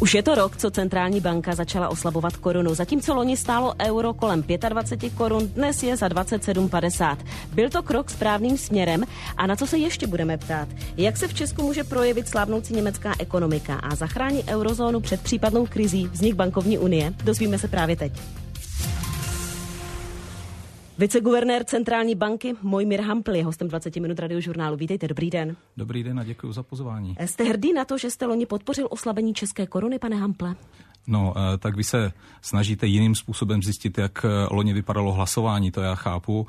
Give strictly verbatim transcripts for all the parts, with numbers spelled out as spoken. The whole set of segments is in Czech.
Už je to rok, co centrální banka začala oslabovat korunu. Zatímco loni stálo euro kolem dvacet pět korun, dnes je za dvacet sedm padesát. Byl to krok správným směrem a na co se ještě budeme ptát? Jak se v Česku může projevit slábnoucí německá ekonomika a zachrání eurozónu před případnou krizí vznik bankovní unie? Dozvíme se právě teď. Viceguvernér centrální banky Mojmír Hampl je hostem dvacet minut Radiožurnálu. Vítejte, dobrý den. Dobrý den a děkuji za pozvání. Jste hrdý na to, že jste loni podpořil oslabení české koruny, pane Hample? No, tak vy se snažíte jiným způsobem zjistit, jak loni vypadalo hlasování, to já chápu,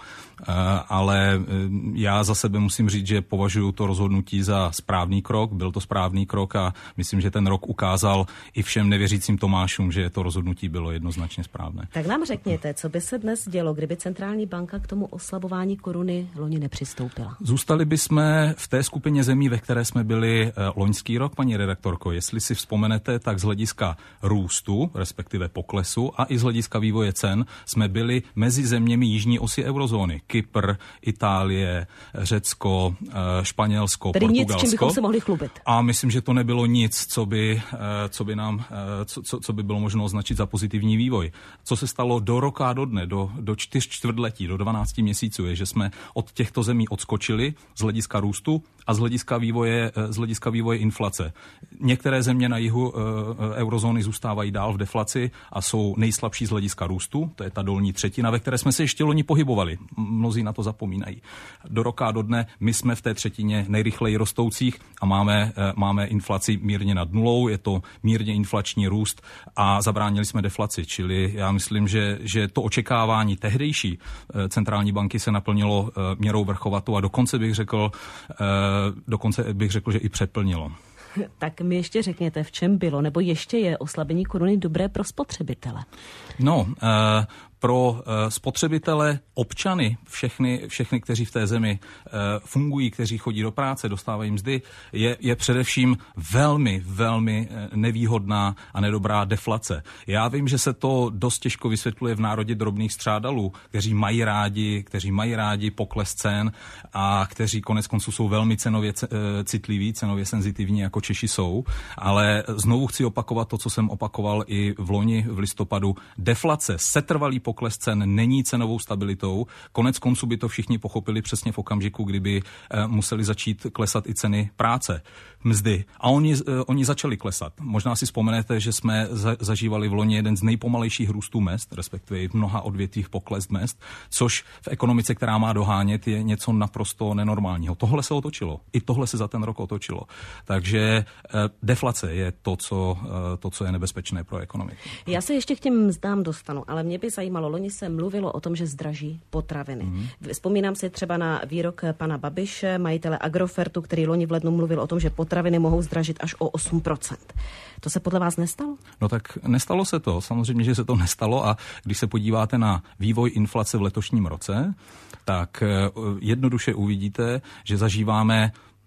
ale já za sebe musím říct, že považuji to rozhodnutí za správný krok, byl to správný krok a myslím, že ten rok ukázal i všem nevěřícím Tomášům, že to rozhodnutí bylo jednoznačně správné. Tak nám řekněte, co by se dnes dělo, kdyby centrální banka k tomu oslabování koruny loni nepřistoupila? Zůstali bychom v té skupině zemí, ve které jsme byli loňský rok, paní redaktorko. Jestli si vzpomenete, tak z hlediska růstu, respektive poklesu a i z hlediska vývoje cen jsme byli mezi zeměmi jižní osy eurozóny. Kypr, Itálie, Řecko, Španělsko, Tedy Portugalsko. Nic, čím bychom se mohli chlubit. A myslím, že to nebylo nic, co by, co by nám, co, co by bylo možno označit za pozitivní vývoj. Co se stalo do roka a do dne, do, do čtyř čtvrtletí, do dvanácti měsíců, je, že jsme od těchto zemí odskočili z hlediska růstu a z hlediska vývoje, z hlediska vývoje inflace. Některé země na jihu e, eurozóny zůstávají dál v deflaci a jsou nejslabší z hlediska růstu, to je ta dolní třetina, ve které jsme se ještě loni pohybovali. Mnozí na to zapomínají. Do roka a do dne my jsme v té třetině nejrychleji rostoucích a máme, e, máme inflaci mírně nad nulou, je to mírně inflační růst a zabránili jsme deflaci, čili já myslím, že, že to očekávání tehdejší e, centrální banky se naplnilo e, měrou vrchovatou a dokonce bych řekl, e, dokonce bych řekl, že i přeplnilo. Tak mi ještě řekněte, v čem bylo, nebo ještě je oslabení koruny dobré pro spotřebitele? No, e, pro spotřebitele, občany, všechny, všechny, kteří v té zemi fungují, kteří chodí do práce, dostávají mzdy, je, je především velmi, velmi nevýhodná a nedobrá deflace. Já vím, že se to dost těžko vysvětluje v národě drobných střádalů, kteří mají rádi, kteří mají rádi pokles cen a kteří konec konců jsou velmi cenově citliví, cenově senzitivní, jako Češi jsou. Ale znovu chci opakovat to, co jsem opakoval i v loni v listopadu. Deflace, setrvalý pokles cen není cenovou stabilitou. Konec konců by to všichni pochopili přesně v okamžiku, kdyby eh, museli začít klesat i ceny práce, mzdy. A oni, eh, oni začali klesat. Možná si vzpomenete, že jsme za, zažívali v loni jeden z nejpomalejších růstů mezd, respektive v mnoha odvětvích pokles mezd, což v ekonomice, která má dohánět, je něco naprosto nenormálního. Tohle se otočilo. I tohle se za ten rok otočilo. Takže eh, deflace je to co, eh, to, co je nebezpečné pro ekonomiku. Já se ještě k těm mzdám dostanu, ale mě by zajímalo, loni se mluvilo o tom, že zdraží potraviny. Mm. Vzpomínám si třeba na výrok pana Babiše, majitele Agrofertu, který loni v lednu mluvil o tom, že potraviny mohou zdražit až o osm procent. To se podle vás nestalo? No tak nestalo se to. Samozřejmě, že se to nestalo a když se podíváte na vývoj inflace v letošním roce, tak jednoduše uvidíte, že zažíváme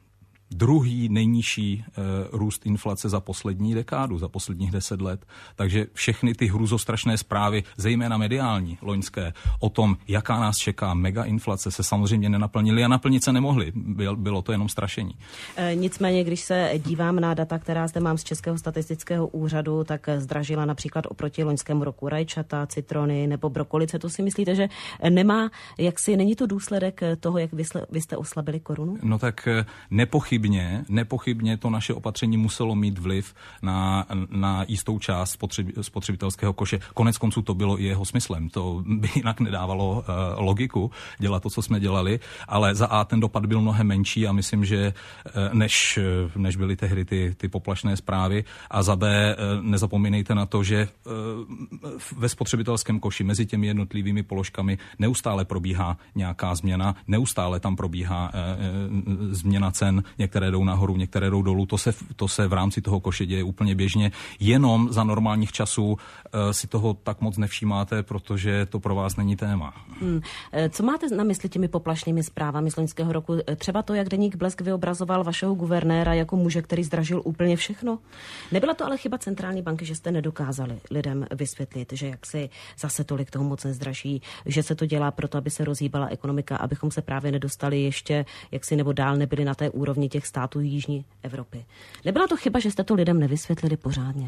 druhý nejnižší e, růst inflace za poslední dekádu, za posledních deset let. Takže všechny ty hrůzostrašné zprávy, zejména mediální, loňské, o tom, jaká nás čeká mega inflace, se samozřejmě nenaplnily a naplnit se nemohly. Byl, bylo to jenom strašení. E, nicméně, když se dívám na data, která zde mám z Českého statistického úřadu, tak zdražila například oproti loňskému roku rajčata, citrony nebo brokolice. To si myslíte, že nemá, jak si, není to důsledek toho, jak vy, vy jste oslabili korunu? No tak nepochybně Nepochybně, nepochybně to naše opatření muselo mít vliv na, na jistou část spotřeb, spotřebitelského koše. Konec konců to bylo i jeho smyslem. To by jinak nedávalo uh, logiku dělat to, co jsme dělali, ale za A ten dopad byl mnohem menší a myslím, že uh, než, než byly tehdy ty, ty poplašné zprávy a za B uh, nezapomínejte na to, že uh, ve spotřebitelském koši mezi těmi jednotlivými položkami neustále probíhá nějaká změna, neustále tam probíhá uh, uh, změna cen, některé jdou nahoru, některé jdou dolů, to se, to se v rámci toho koše děje úplně běžně. Jenom za normálních časů uh, si toho tak moc nevšímáte, protože to pro vás není téma. Hmm. Co máte na mysli těmi poplašnými zprávami z loňského roku? Třeba to, jak deník Blesk vyobrazoval vašeho guvernéra jako muže, který zdražil úplně všechno? Nebyla to ale chyba centrální banky, že jste nedokázali lidem vysvětlit, že jak si zase tolik toho moc nezdraží, že se to dělá proto, aby se rozhýbala ekonomika, abychom se právě nedostali ještě, jak si nebo dál nebyli na té úrovni těch států jižní Evropy. Nebyla to chyba, že jste to lidem nevysvětlili pořádně?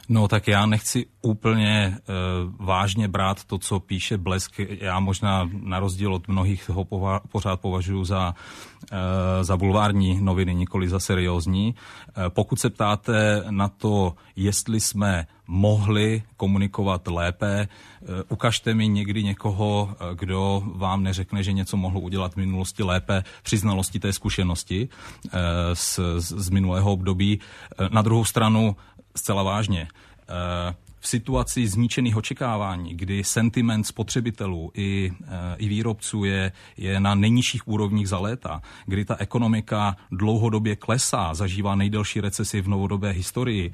No tak já nechci úplně uh, vážně brát to, co píše Blesk. Já možná na rozdíl od mnohých ho pova- pořád považuji za, uh, za bulvární noviny, nikoli za seriózní. Uh, pokud se ptáte na to, jestli jsme mohli komunikovat lépe, uh, ukažte mi někdy někoho, uh, kdo vám neřekne, že něco mohl udělat v minulosti lépe při znalosti té zkušenosti uh, z, z minulého období. Uh, na druhou stranu zcela vážně. V situaci zničených očekávání, kdy sentiment spotřebitelů i, i výrobců je, je na nejnižších úrovních za léta, kdy ta ekonomika dlouhodobě klesá, zažívá nejdelší recesi v novodobé historii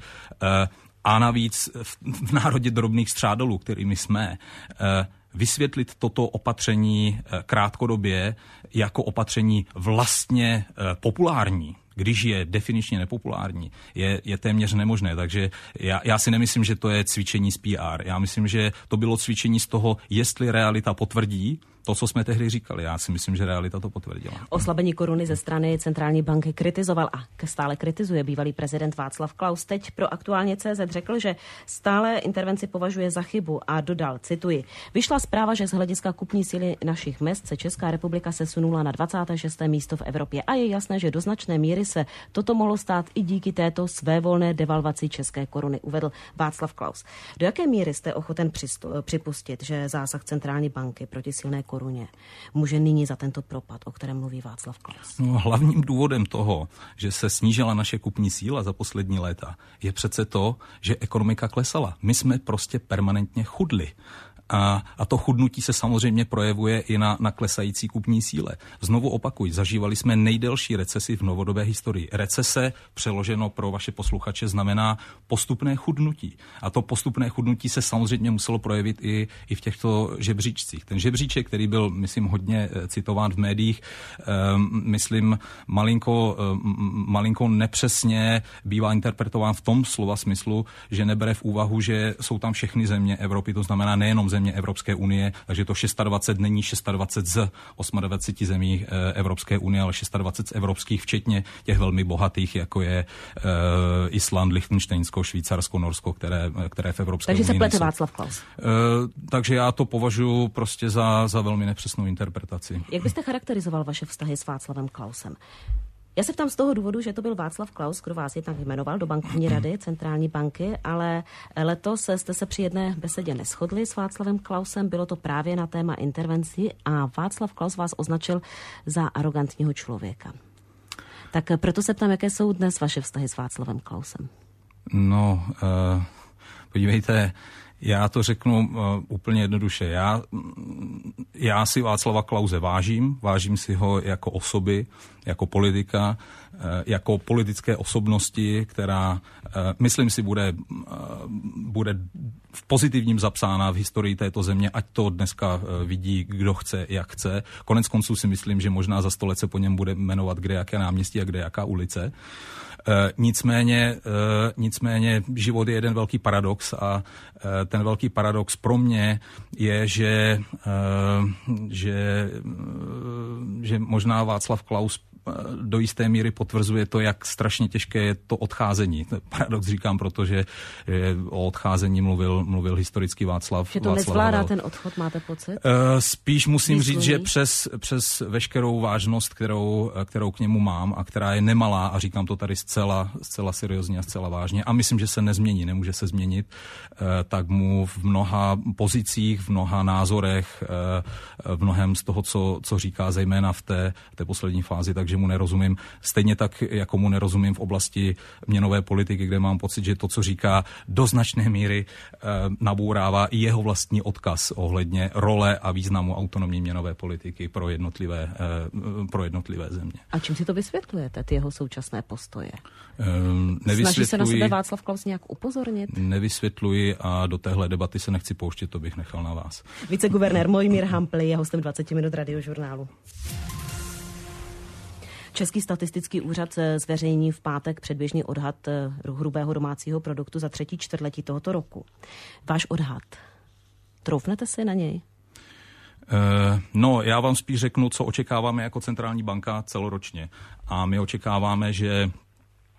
a navíc v národě drobných střádalů, kterými jsme, vysvětlit toto opatření krátkodobě jako opatření vlastně populární, když je definičně nepopulární, je, je téměř nemožné. Takže já, já si nemyslím, že to je cvičení z P R. Já myslím, že to bylo cvičení z toho, jestli realita potvrdí to, co jsme tehdy říkali. Já si myslím, že realita to potvrdila. Oslabení koruny ze strany centrální banky kritizoval a stále kritizuje bývalý prezident Václav Klaus. Teď pro Aktuálně tečka cé zet řekl, že stále intervenci považuje za chybu a dodal, cituji, vyšla zpráva, že z hlediska kupní síly našich mezd se Česká republika sesunula na dvacáté šesté místo v Evropě a je jasné, že do značné míry se toto mohlo stát i díky této svévolné devalvaci české koruny, uvedl Václav Klaus. Do jaké míry jste ochoten přistu- připustit, že zásah centrální banky proti silné koruně může nyní za tento propad, o kterém mluví Václav Klaus? No, hlavním důvodem toho, že se snížila naše kupní síla za poslední léta, je přece to, že ekonomika klesala. My jsme prostě permanentně chudli. A, a to chudnutí se samozřejmě projevuje i na, na klesající kupní síle. Znovu opakuj, zažívali jsme nejdelší recesi v novodobé historii. Recese, přeloženo pro vaše posluchače, znamená postupné chudnutí. A to postupné chudnutí se samozřejmě muselo projevit i, i v těchto žebříčcích. Ten žebříček, který byl, myslím, hodně citován v médiích, um, myslím, malinko, um, malinko nepřesně bývá interpretován v tom slova smyslu, že nebere v úvahu, že jsou tam všechny země Evropy, to znamená nejenom země Evropské unie, takže to dvacet šest není dvacet šest z dvacet osm zemí Evropské unie, ale dvacet šest z evropských, včetně těch velmi bohatých, jako je uh, Island, Lichtenštejnsko, Švýcarsko, Norsko, které, které v Evropské takže unii se plete Václav Klaus. Uh, takže já to považuji prostě za, za velmi nepřesnou interpretaci. Jak byste charakterizoval vaše vztahy s Václavem Klausem? Já se ptám z toho důvodu, že to byl Václav Klaus, kdo vás jednak jmenoval do bankovní rady centrální banky, ale letos jste se při jedné besedě neshodli s Václavem Klausem, bylo to právě na téma intervencí a Václav Klaus vás označil za arrogantního člověka. Tak proto se ptám, jaké jsou dnes vaše vztahy s Václavem Klausem? No, uh, podívejte, já to řeknu uh, úplně jednoduše. Já, já si Václava Klause vážím, vážím si ho jako osoby, jako politika, uh, jako politické osobnosti, která, uh, myslím si, bude, uh, bude v pozitivním zapsána v historii této země, ať to dneska uh, vidí, kdo chce, jak chce. Konec konců si myslím, že možná za sto let se po něm bude jmenovat kde jaké náměstí a kde jaká ulice. Uh, nicméně, uh, nicméně život je jeden velký paradox a uh, ten velký paradox pro mě je, že, uh, že, uh, že možná Václav Klaus do jisté míry potvrzuje to, jak strašně těžké je to odcházení. Paradox říkám, protože o odcházení mluvil, mluvil historický Václav. Že to Václav nezvládá Havel. Ten odchod, máte pocit? Spíš musím Výsluný. říct, že přes, přes veškerou vážnost, kterou, kterou k němu mám a která je nemalá, a říkám to tady zcela, zcela seriózně a zcela vážně, a myslím, že se nezmění, nemůže se změnit, tak mu v mnoha pozicích, v mnoha názorech, v mnohem z toho, co, co říká, zejména v té, té poslední fázi, takže mu nerozumím. Stejně tak, jako mu nerozumím v oblasti měnové politiky, kde mám pocit, že to, co říká, do značné míry e, nabourává i jeho vlastní odkaz ohledně role a významu autonomní měnové politiky pro jednotlivé, e, pro jednotlivé země. A čím si to vysvětlujete, ty jeho současné postoje? E, Snaží se na sebe Václav Klaus nějak upozornit? Nevysvětluji a do téhle debaty se nechci pouštět, to bych nechal na vás. Viceguvernér Mojmír Hampl je hostem dvacet minut Radiožurnálu. Český statistický úřad zveřejní v pátek předběžný odhad hrubého domácího produktu za třetí čtvrtletí tohoto roku. Váš odhad, troufnete si na něj? Uh, no, já vám spíš řeknu, co očekáváme jako centrální banka celoročně. A my očekáváme, že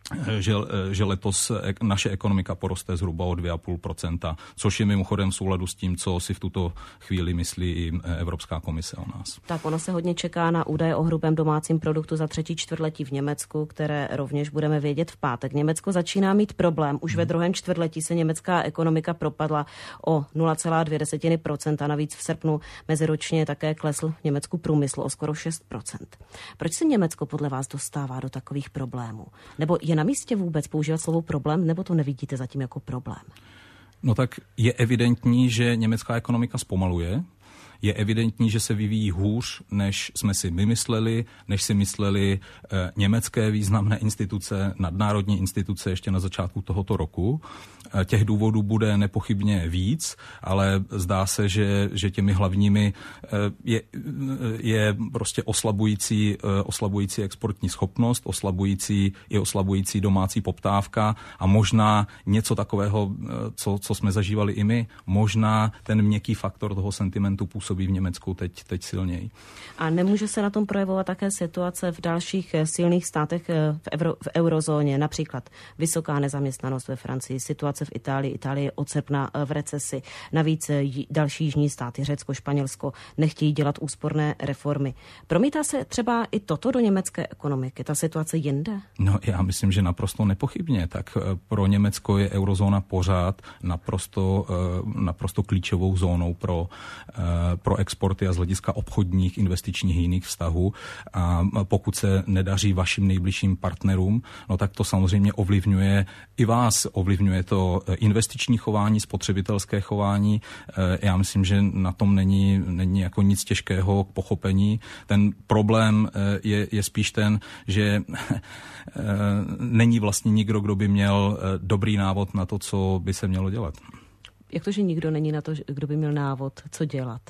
že, že letos naše ekonomika poroste zhruba o dvě celá pět procenta, což je mimochodem v souladu s tím, co si v tuto chvíli myslí i Evropská komise o nás. Tak ono se hodně čeká na údaje o hrubém domácím produktu za třetí čtvrtletí v Německu, které rovněž budeme vědět v pátek. Německo začíná mít problém. Už hmm. ve druhém čtvrtletí se německá ekonomika propadla o nula celá dvě procenta. Navíc v srpnu meziročně také klesl v Německu průmysl o skoro šest procent. Proč se Německo podle vás dostává do takových problémů? Nebo je na místě vůbec používat slovo problém, nebo to nevidíte zatím jako problém? No tak je evidentní, že německá ekonomika zpomaluje. Je evidentní, že se vyvíjí hůř, než jsme si my mysleli, než si mysleli e, německé významné instituce, nadnárodní instituce ještě na začátku tohoto roku. E, těch důvodů bude nepochybně víc, ale zdá se, že, že těmi hlavními e, je, je prostě oslabující, e, oslabující exportní schopnost, oslabující i oslabující domácí poptávka a možná něco takového, co, co jsme zažívali i my, možná ten měkký faktor toho sentimentu působí v Německu teď, teď silněji. A nemůže se na tom projevovat také situace v dalších silných státech v, euro, v eurozóně, například vysoká nezaměstnanost ve Francii, situace v Itálii, Itálie od srpna v recesi, navíc další jižní státy, Řecko, Španělsko, nechtějí dělat úsporné reformy. Promítá se třeba i toto do německé ekonomiky, ta situace jinde? No, já myslím, že naprosto nepochybně. Tak pro Německo je eurozóna pořád naprosto, naprosto klíčovou zónou pro pro exporty a z hlediska obchodních, investičních i jiných vztahů. A pokud se nedaří vašim nejbližším partnerům, no tak to samozřejmě ovlivňuje i vás. Ovlivňuje to investiční chování, spotřebitelské chování. Já myslím, že na tom není, není jako nic těžkého k pochopení. Ten problém je, je spíš ten, že není vlastně nikdo, kdo by měl dobrý návod na to, co by se mělo dělat. Jak to, že nikdo není na to, kdo by měl návod, co dělat?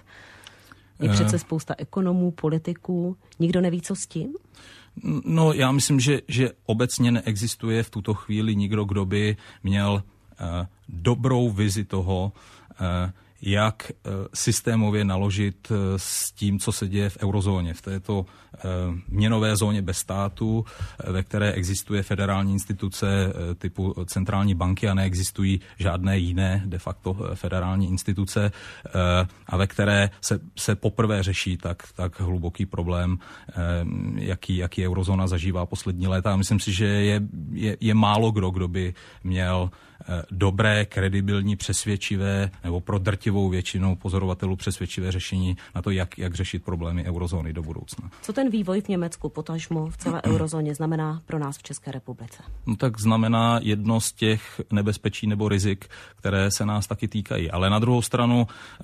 Je přece spousta ekonomů, politiků, nikdo neví, co s tím? No, já myslím, že, že obecně neexistuje v tuto chvíli nikdo, kdo by měl uh, dobrou vizi toho, uh, jak systémově naložit s tím, co se děje v eurozóně, v této měnové zóně bez státu, ve které existuje federální instituce typu centrální banky a neexistují žádné jiné de facto federální instituce a ve které se, se poprvé řeší tak, tak hluboký problém, jaký, jaký eurozóna zažívá poslední léta. A myslím si, že je, je, je málo kdo, kdo by měl dobré, kredibilní, přesvědčivé nebo pro drtivou většinu pozorovatelů přesvědčivé řešení na to, jak, jak řešit problémy eurozóny do budoucna. Co ten vývoj v Německu, potažmo v celé eurozóně znamená pro nás v České republice? No tak znamená jedno z těch nebezpečí nebo rizik, které se nás taky týkají. Ale na druhou stranu,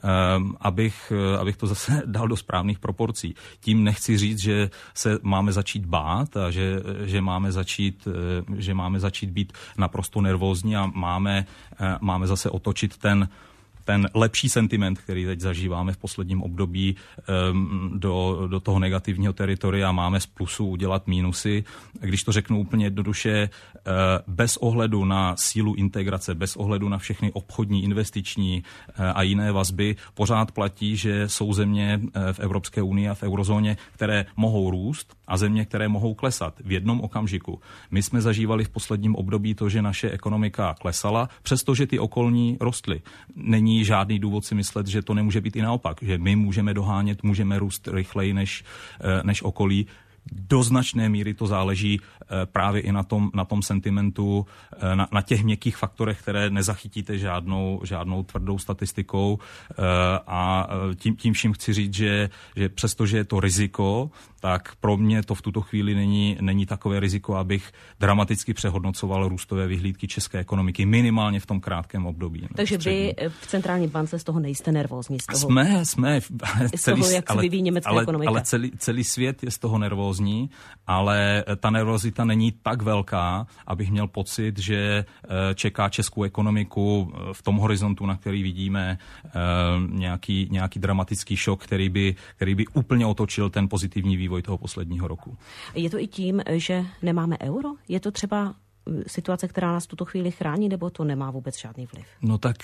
abych, abych to zase dal do správných proporcí, tím nechci říct, že se máme začít bát a že, že, máme, začít, že máme začít být naprosto nervózní a máme, máme zase otočit ten ten lepší sentiment, který teď zažíváme v posledním období, do, do toho negativního teritoria, máme z plusu udělat mínusy. Když to řeknu úplně jednoduše, bez ohledu na sílu integrace, bez ohledu na všechny obchodní, investiční a jiné vazby, pořád platí, že jsou země v Evropské unii a v eurozóně, které mohou růst a země, které mohou klesat v jednom okamžiku. My jsme zažívali v posledním období to, že naše ekonomika klesala, přestože ty okolní rostly. Není žádný důvod si myslet, že to nemůže být i naopak, že my můžeme dohánět, můžeme růst rychleji než, než okolí. Do značné míry to záleží právě i na tom, na tom sentimentu, na, na těch měkkých faktorech, které nezachytíte žádnou, žádnou tvrdou statistikou. A tím, tím vším chci říct, že, že přestože je to riziko, tak pro mě to v tuto chvíli není, není takové riziko, abych dramaticky přehodnocoval růstové vyhlídky české ekonomiky, minimálně v tom krátkém období. Takže vy v centrální bance z toho nejste nervózní? Z toho, jsme, jsme. Z celý, toho, jak se vyvíjí německá ale, ekonomika. Ale celý, celý svět je z toho nervózní, ale ta nervozita není tak velká, abych měl pocit, že čeká českou ekonomiku v tom horizontu, na který vidíme, nějaký, nějaký dramatický šok, který by, který by úplně otočil ten pozitivní vývoj toho posledního roku. Je to i tím, že nemáme euro? Je to třeba situace, která nás v tuto chvíli chrání, nebo to nemá vůbec žádný vliv? No tak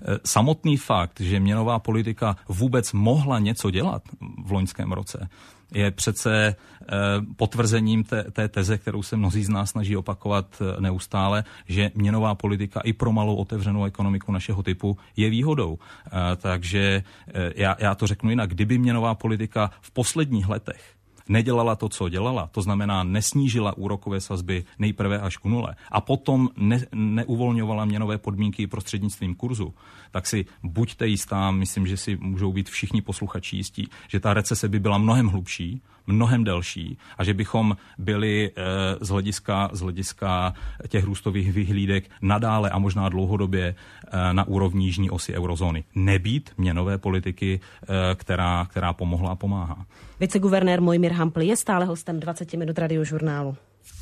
samotný fakt, že měnová politika vůbec mohla něco dělat v loňském roce, je přece potvrzením té, té teze, kterou se mnozí z nás snaží opakovat neustále, že měnová politika i pro malou otevřenou ekonomiku našeho typu je výhodou. Takže já, já to řeknu jinak. Kdyby měnová politika v posledních letech nedělala to, co dělala, to znamená nesnížila úrokové sazby nejprve až k nule a potom ne, neuvolňovala měnové podmínky prostřednictvím kurzu, tak si buďte jistá, myslím, že si můžou být všichni posluchači jistí, že ta recese by byla mnohem hlubší, mnohem delší a že bychom byli e, z hlediska, z hlediska těch růstových vyhlídek nadále a možná dlouhodobě e, na úrovni jižní osy eurozóny. Nebýt měnové politiky, e, která, která pomohla a pomáhá. Viceguvernér Mojmír Hampl je stále hostem dvacet minut Radiožurnálu.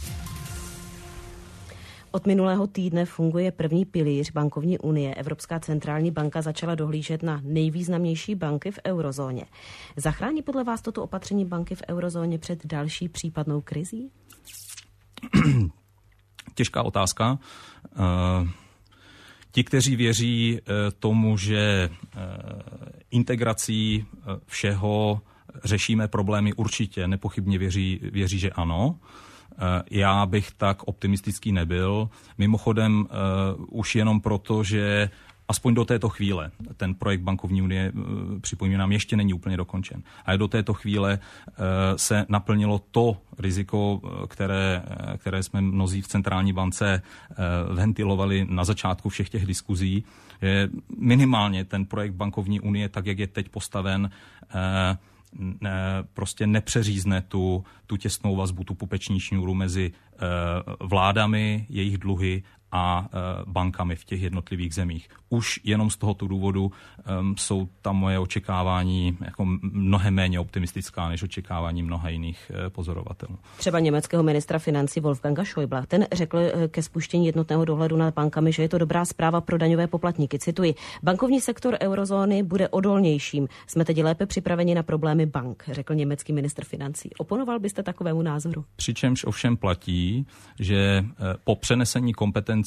Od minulého týdne funguje první pilíř bankovní unie. Evropská centrální banka začala dohlížet na nejvýznamnější banky v eurozóně. Zachrání podle vás toto opatření banky v eurozóně před další případnou krizí? Těžká otázka. Ti, kteří věří tomu, že integrací všeho řešíme problémy, určitě nepochybně věří, věří, že ano. Já bych tak optimistický nebyl. Mimochodem uh, už jenom proto, že aspoň do této chvíle ten projekt bankovní unie, uh, připomínám, ještě není úplně dokončen. A do této chvíle uh, se naplnilo to riziko, které, které jsme mnozí v centrální bance uh, ventilovali na začátku všech těch diskuzí, že minimálně ten projekt bankovní unie, tak jak je teď postaven, uh, Ne, prostě nepřeřízne tu, tu těsnou vazbu, tu pupeční šňůru mezi e, vládami, jejich dluhy a e, bankami v těch jednotlivých zemích. Už jenom z tohoto důvodu e, jsou tam moje očekávání jako mnohem méně optimistická než očekávání mnoha jiných e, pozorovatelů. Třeba německého ministra financí Wolfganga Schäuble. Ten řekl ke spuštění jednotného dohledu nad bankami, že je to dobrá zpráva pro daňové poplatníky. Cituji, bankovní sektor eurozóny bude odolnějším. Jsme teď lépe připraveni na problémy bank, řekl německý ministr financí. Oponoval byste takovému názoru? Přičemž ovšem platí, že po přenesení kompetencí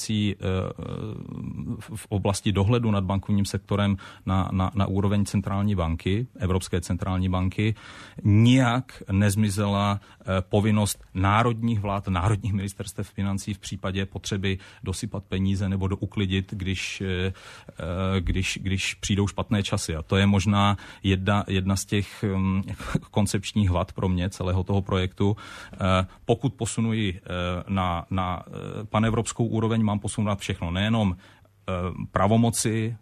v oblasti dohledu nad bankovním sektorem na, na, na úroveň centrální banky, Evropské centrální banky, nijak nezmizela povinnost národních vlád, národních ministerstev financí v případě potřeby dosypat peníze nebo douklidit, když, když, když přijdou špatné časy. A to je možná jedna, jedna z těch koncepčních vad pro mě celého toho projektu. Pokud posunuji na, na panevropskou úroveň, mám posunout všechno, nejenom pravomoci,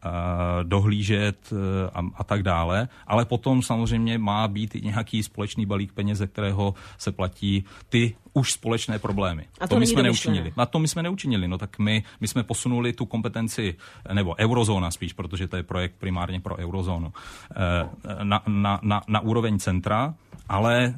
dohlížet a, a tak dále, ale potom samozřejmě má být i nějaký společný balík peněz, ze kterého se platí ty už společné problémy. A to, to my jsme neučinili. A to my jsme neučinili. No tak my, my jsme posunuli tu kompetenci, nebo eurozóna spíš, protože to je projekt primárně pro eurozónu, na, na, na, na úroveň centra, ale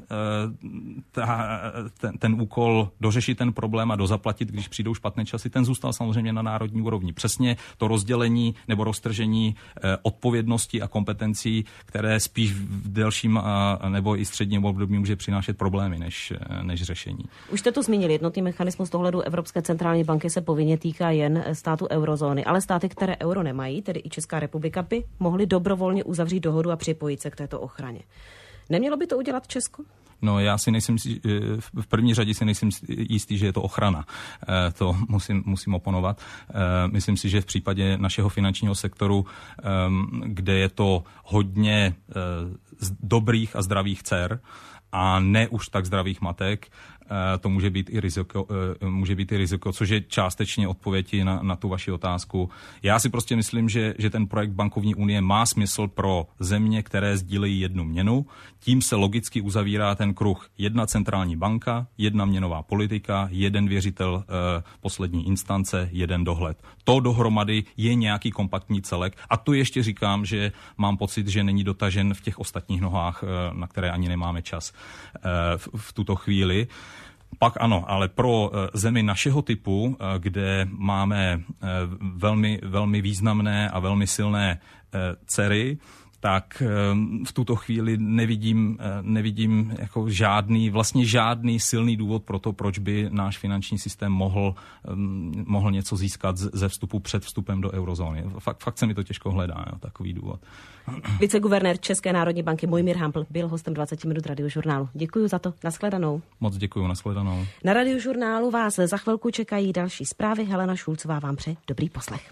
ta, ten, ten úkol dořešit ten problém a dozaplatit, když přijdou špatné časy, ten zůstal samozřejmě na národní úrovni. Přesně to rozdělení nebo roztržení odpovědnosti a kompetencí, které spíš v delším nebo i středním období může přinášet problémy než, než řešení. Už jste to zmínili, jednotný mechanismus dohledu Evropské centrální banky se povinně týká jen státu eurozóny, ale státy, které euro nemají, tedy i Česká republika, by mohly dobrovolně uzavřít dohodu a připojit se k této ochraně. Nemělo by to udělat Česko? No já si nejsem, v první řadě si nejsem jistý, že je to ochrana. To musím, musím oponovat. Myslím si, že v případě našeho finančního sektoru, kde je to hodně dobrých a zdravých dcer a ne už tak zdravých matek, to může být i riziko, může být i riziko, což je částečně odpověď na, na tu vaši otázku. Já si prostě myslím, že, že ten projekt bankovní unie má smysl pro země, které sdílejí jednu měnu. Tím se logicky uzavírá ten kruh jedna centrální banka, jedna měnová politika, jeden věřitel eh, poslední instance, jeden dohled. To dohromady je nějaký kompaktní celek a to ještě říkám, že mám pocit, že není dotažen v těch ostatních nohách, eh, na které ani nemáme čas eh, v, v tuto chvíli. Pak ano, ale pro zemi našeho typu, kde máme velmi, velmi významné a velmi silné dcery, tak v tuto chvíli nevidím, nevidím jako žádný, vlastně žádný silný důvod pro to, proč by náš finanční systém mohl, mohl něco získat ze vstupu před vstupem do eurozóny. Fakt, fakt se mi to těžko hledá, jo, takový důvod. Viceguvernér České národní banky Mojmír Hampl byl hostem dvacet minut Radiožurnálu. Děkuji za to. Nashledanou. Moc děkuji, nashledanou. Na Radiožurnálu vás za chvilku čekají další zprávy. Helena Šulcová vám přeje dobrý poslech.